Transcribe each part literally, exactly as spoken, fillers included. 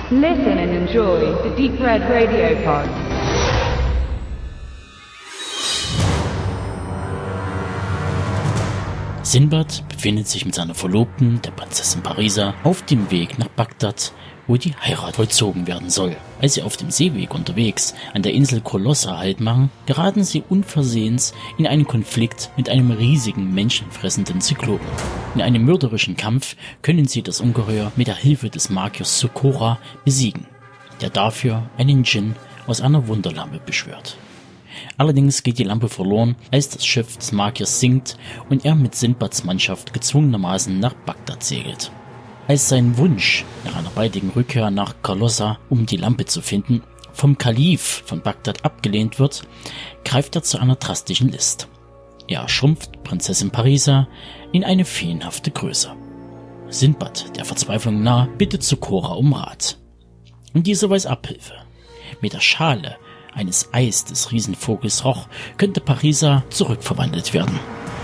Listen and enjoy the Deep Red Radio Pod. Sinbad befindet sich mit seiner Verlobten, der Prinzessin Parisa, auf dem Weg nach Bagdad, wo die Heirat vollzogen werden soll. Als sie auf dem Seeweg unterwegs an der Insel Kolossa Halt machen, geraten sie unversehens in einen Konflikt mit einem riesigen, menschenfressenden Zyklopen. In einem mörderischen Kampf können sie das Ungeheuer mit der Hilfe des Magiers Socorra besiegen, der dafür einen Djinn aus einer Wunderlampe beschwört. Allerdings geht die Lampe verloren, als das Schiff des Magiers sinkt und er mit Sinbads Mannschaft gezwungenermaßen nach Bagdad segelt. Als sein Wunsch nach einer baldigen Rückkehr nach Kolossa, um die Lampe zu finden, vom Kalif von Bagdad abgelehnt wird, greift er zu einer drastischen List. Er schrumpft Prinzessin Parisa in eine feenhafte Größe. Sinbad, der Verzweiflung nah, bittet Socorra um Rat. Und diese weiß Abhilfe. Mit der Schale eines Eis des Riesenvogels Roch könnte Parisa zurückverwandelt werden.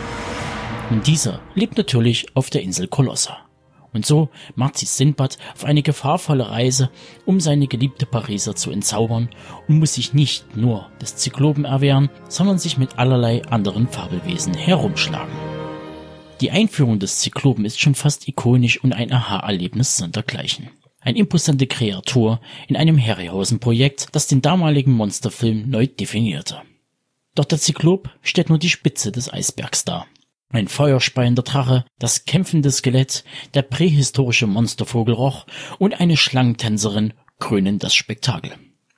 Und dieser lebt natürlich auf der Insel Kolossa. Und so macht sich Sinbad auf eine gefahrvolle Reise, um seine geliebte Parisa zu entzaubern und muss sich nicht nur des Zyklopen erwehren, sondern sich mit allerlei anderen Fabelwesen herumschlagen. Die Einführung des Zyklopen ist schon fast ikonisch und ein Aha-Erlebnis sondergleichen. Eine imposante Kreatur in einem Harryhausen-Projekt, das den damaligen Monsterfilm neu definierte. Doch der Zyklop stellt nur die Spitze des Eisbergs dar. Ein feuerspeiender Drache, das kämpfende Skelett, der prähistorische Monstervogel Roch und eine Schlangentänzerin krönen das Spektakel.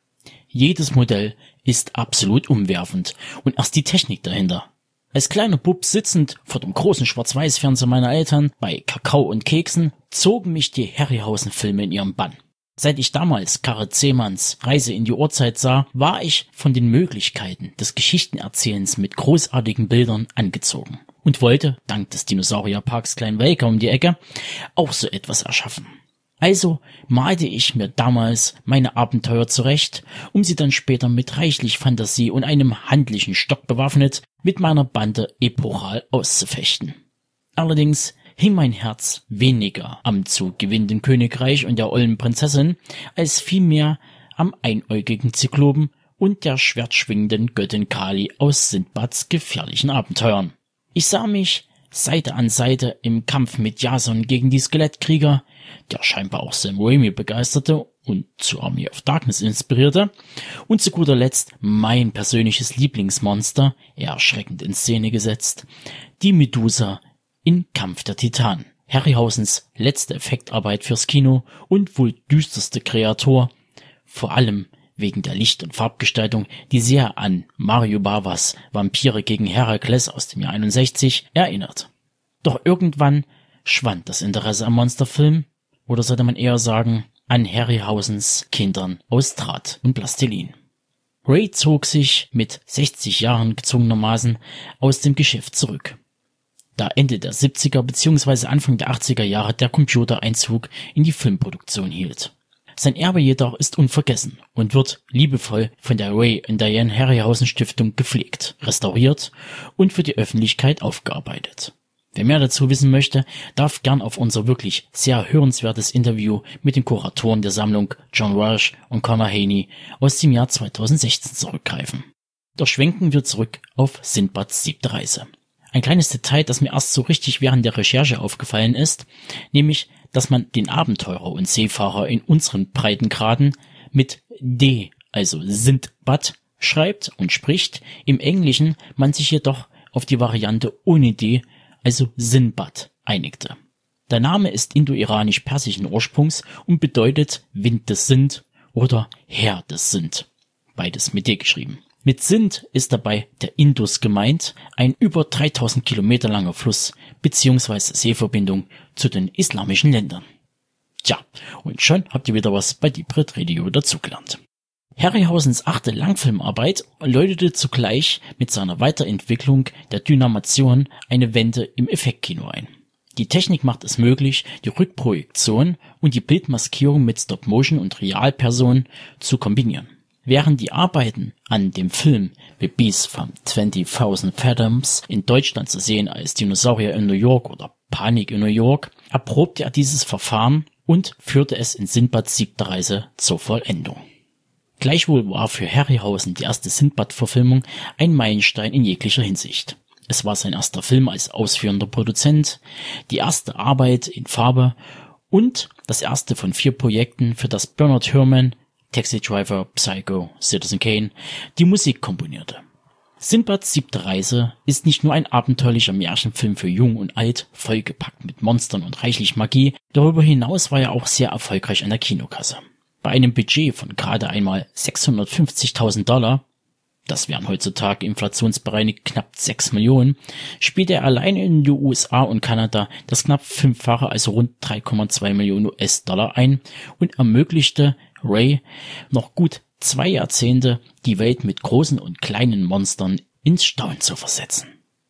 Jedes Modell ist absolut umwerfend und erst die Technik dahinter. Als kleiner Bub sitzend vor dem großen Schwarz-Weiß-Fernseher meiner Eltern bei Kakao und Keksen zogen mich die Harryhausen-Filme in ihrem Bann. Seit ich damals Karin Zehmanns Reise in die Urzeit sah, war ich von den Möglichkeiten des Geschichtenerzählens mit großartigen Bildern angezogen und wollte, dank des Dinosaurierparks Klein-Welka um die Ecke, auch so etwas erschaffen. Also malte ich mir damals meine Abenteuer zurecht, um sie dann später mit reichlich Fantasie und einem handlichen Stock bewaffnet mit meiner Bande epochal auszufechten. Allerdings hing mein Herz weniger am zu gewinnenden Königreich und der ollen Prinzessin, als vielmehr am einäugigen Zyklopen und der schwertschwingenden Göttin Kali aus Sinbads gefährlichen Abenteuern. Ich sah mich Seite an Seite im Kampf mit Jason gegen die Skelettkrieger, der scheinbar auch Sam Raimi begeisterte und zu Army of Darkness inspirierte, und zu guter Letzt mein persönliches Lieblingsmonster, erschreckend in Szene gesetzt, die Medusa in Kampf der Titanen. Harryhausens letzte Effektarbeit fürs Kino und wohl düsterste Kreatur, vor allem wegen der Licht- und Farbgestaltung, die sehr an Mario Bavas Vampire gegen Herakles aus dem Jahr einundsechzig erinnert. Doch irgendwann schwand das Interesse am Monsterfilm, oder sollte man eher sagen, an Harryhausens Kindern aus Draht und Plastilin. Ray zog sich mit sechzig Jahren gezwungenermaßen aus dem Geschäft zurück, da Ende der siebziger bzw. Anfang der achtziger Jahre der Computereinzug in die Filmproduktion hielt. Sein Erbe jedoch ist unvergessen und wird liebevoll von der Ray und Diane Harryhausen Stiftung gepflegt, restauriert und für die Öffentlichkeit aufgearbeitet. Wer mehr dazu wissen möchte, darf gern auf unser wirklich sehr hörenswertes Interview mit den Kuratoren der Sammlung John Walsh und Connor Haney aus dem Jahr zweitausendsechzehn zurückgreifen. Doch schwenken wir zurück auf Sinbads siebte Reise. Ein kleines Detail, das mir erst so richtig während der Recherche aufgefallen ist, nämlich, dass man den Abenteurer und Seefahrer in unseren Breitengraden mit D, also Sindbad, schreibt und spricht, im Englischen man sich jedoch auf die Variante ohne D, also Sinbad, einigte. Der Name ist indo-iranisch-persischen Ursprungs und bedeutet Wind des Sind oder Herr des Sind, beides mit D geschrieben. Mit Sind ist dabei der Indus gemeint, ein über dreitausend Kilometer langer Fluss bzw. Seeverbindung zu den islamischen Ländern. Tja, und schon habt ihr wieder was bei Deep Red Radio dazugelernt. Harryhausens achte Langfilmarbeit läutete zugleich mit seiner Weiterentwicklung der Dynamation eine Wende im Effektkino ein. Die Technik macht es möglich, die Rückprojektion und die Bildmaskierung mit Stop-Motion und Realpersonen zu kombinieren. Während die Arbeiten an dem Film The Beast from twenty thousand Fathoms in Deutschland zu sehen als Dinosaurier in New York oder Panik in New York, erprobte er dieses Verfahren und führte es in Sindbads siebter Reise zur Vollendung. Gleichwohl war für Harryhausen die erste Sindbad-Verfilmung ein Meilenstein in jeglicher Hinsicht. Es war sein erster Film als ausführender Produzent, die erste Arbeit in Farbe und das erste von vier Projekten, für das Bernard Herrmann, Taxi Driver, Psycho, Citizen Kane, die Musik komponierte. Sindbads siebte Reise ist nicht nur ein abenteuerlicher Märchenfilm für Jung und Alt, vollgepackt mit Monstern und reichlich Magie, darüber hinaus war er auch sehr erfolgreich an der Kinokasse. Bei einem Budget von gerade einmal sechshundertfünfzigtausend Dollar, das wären heutzutage inflationsbereinigt knapp sechs Millionen, spielte er allein in den U S A und Kanada das knapp fünffache, also rund drei Komma zwei Millionen U S-Dollar ein und ermöglichte Ray noch gut zwei Jahrzehnte die Welt mit großen und kleinen Monstern ins Staunen zu versetzen.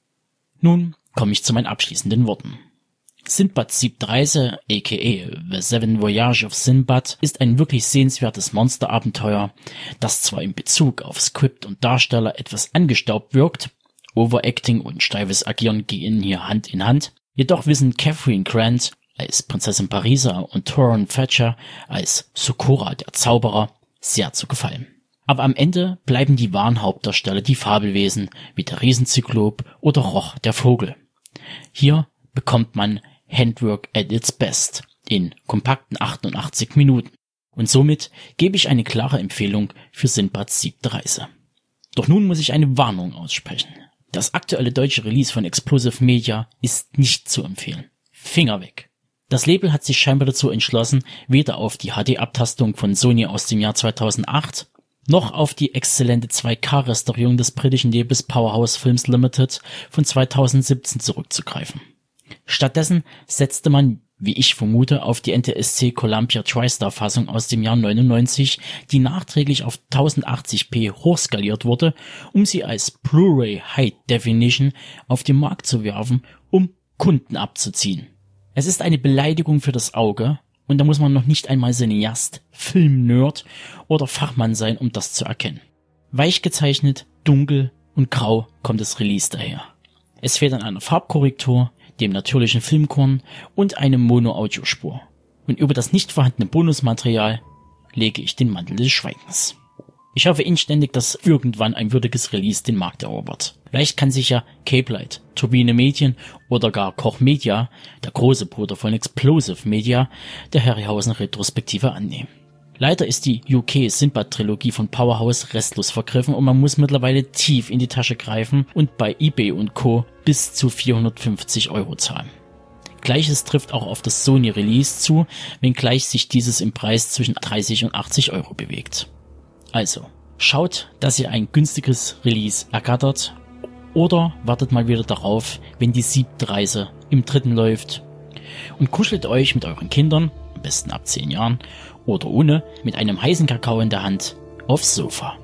Nun komme ich zu meinen abschließenden Worten. Sindbads siebte Reise, aka The Seven Voyages of Sindbad, ist ein wirklich sehenswertes Monsterabenteuer, das zwar in Bezug auf Skript und Darsteller etwas angestaubt wirkt, Overacting und steifes Agieren gehen hier Hand in Hand, jedoch wissen Catherine Grant als Prinzessin Parisa und Torun Thatcher als Socorro der Zauberer sehr zu gefallen. Aber am Ende bleiben die wahren Hauptdarsteller die Fabelwesen wie der Riesenzyklop oder Roch der Vogel. Hier bekommt man Handwork at its best in kompakten achtundachtzig Minuten und somit gebe ich eine klare Empfehlung für Sindbads siebte Reise. Doch nun muss ich eine Warnung aussprechen. Das aktuelle deutsche Release von Explosive Media ist nicht zu empfehlen. Finger weg. Das Label hat sich scheinbar dazu entschlossen, weder auf die H D-Abtastung von Sony aus dem Jahr zweitausendacht, noch auf die exzellente zwei K-Restaurierung des britischen Labels Powerhouse Films Limited von zweitausendsiebzehn zurückzugreifen. Stattdessen setzte man, wie ich vermute, auf die N T S C Columbia TriStar-Fassung aus dem Jahr neunundneunzig, die nachträglich auf tausendachtzig p hochskaliert wurde, um sie als Blu-ray High Definition auf den Markt zu werfen, um Kunden abzuziehen. Es ist eine Beleidigung für das Auge und da muss man noch nicht einmal Cineast, Filmnerd oder Fachmann sein, um das zu erkennen. Weich gezeichnet, dunkel und grau kommt das Release daher. Es fehlt an einer Farbkorrektur, dem natürlichen Filmkorn und eine Mono-Audiospur. Und über das nicht vorhandene Bonusmaterial lege ich den Mantel des Schweigens. Ich hoffe inständig, dass irgendwann ein würdiges Release den Markt erobert. Vielleicht kann sich ja Capelight, Turbine Medien oder gar Koch Media, der große Bruder von Explosive Media, der Harryhausen Retrospektive annehmen. Leider ist die U K-Sindbad-Trilogie von Powerhouse restlos vergriffen und man muss mittlerweile tief in die Tasche greifen und bei eBay und Co. bis zu vierhundertfünfzig Euro zahlen. Gleiches trifft auch auf das Sony-Release zu, wenngleich sich dieses im Preis zwischen dreißig und achtzig Euro bewegt. Also, schaut, dass ihr ein günstiges Release ergattert oder wartet mal wieder darauf, wenn die siebte Reise im dritten läuft und kuschelt euch mit euren Kindern, am besten ab zehn Jahren, oder ohne, mit einem heißen Kakao in der Hand, aufs Sofa.